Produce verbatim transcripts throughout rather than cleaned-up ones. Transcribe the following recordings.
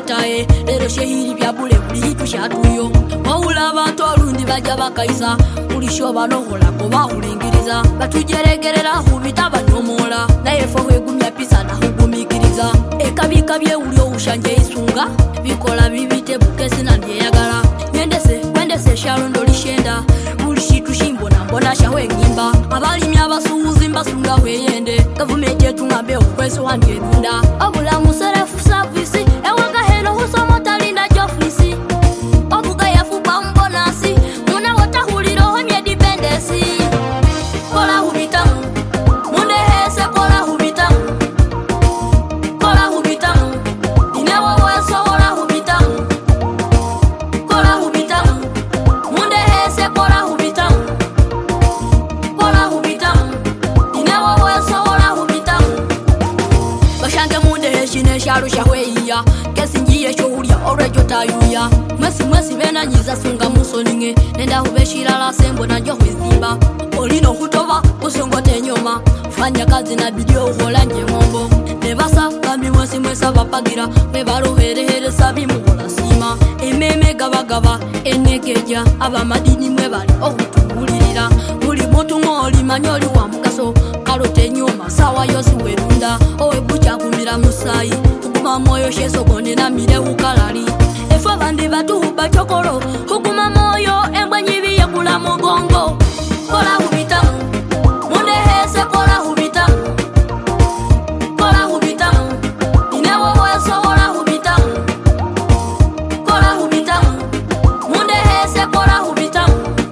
tae lero shehiri bya bule buli shatuyo wawula abantu alundi bajja bakaisa ulishoba nohola ko bahulingiriza batujeregerera hubita banyomola naye fo hegumya pisa na hugumikiriza ekabika bye ulyo ushanje isunga bikola bibite bukesi na ndiyagala nyendese kwendese sharondo lishenda ulishitu shimbo na mbona shawe ngimba abali myabasuuzi mbasunga hweyende government yetu ngabe okweso wandye dunda abula muserefu service ewaga hero husomo talinda jofisi obuga yafuba mbonasi muna watahuliro homye dependesi kola hubita munde hese kola hubita kola hubita inewo weso kola hubita kola hubita munde hese kola hubita kola hubita inewo weso kola hubita bashange munde heshine sharu shahweya kesingiye shohurya orejo tayuya mwesi mwesi bena nyiza sunga musoninge nenda hubeshira la sembo na jo hwizimba olino hutova usongote nyoma fanya kazi na bidio uholanje mombo nebasa kambi mwesi mwesa bapagira webaro here here sabi muhola sima ememe gaba gaba enegeja aba madini mwebali ohutubulirira uli motu ngoli manyoli wa mukaso kalote nyoma sawa yosi werunda owe bucha kumira musai hukuma moyo sheso konde na mire ukalali efo bandi batu huba chokoro hukuma moyo embwanyibi ya kula mugongo kola hubita munde hese kola hubita kola hubita inewo weso kola hubita kola hubita munde hese kola hubita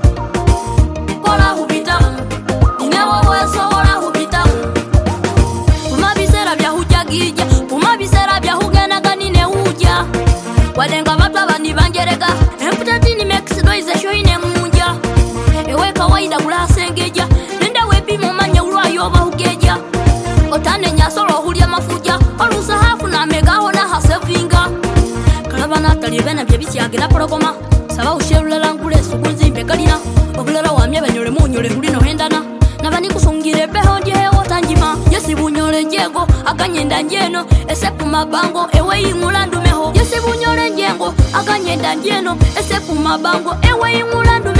kola hubita inewo weso kola hubita umabisera bya hujagija umabisera bya hugena ganine huja walenga batu abandi bangereka emputatini mexido izeshoine munja ewe kawaida kulasengeja nenda wepimo manya ulwayo bahugeja otane nyasolo hulya mafuja olusa hafu na megaho na hasevinga kalabana talibena bye bicyagera progoma saba usherula langule sukunzimbe kalina obulera wamye banyole munyole hulino hendana nabani kusungire beho ndye otanjima yesi bunyole njego akanyenda njeno esepu mabango ewe imulandu meho yesi bunyole njengo akanyenda njeno esepu mabango ewe imulandu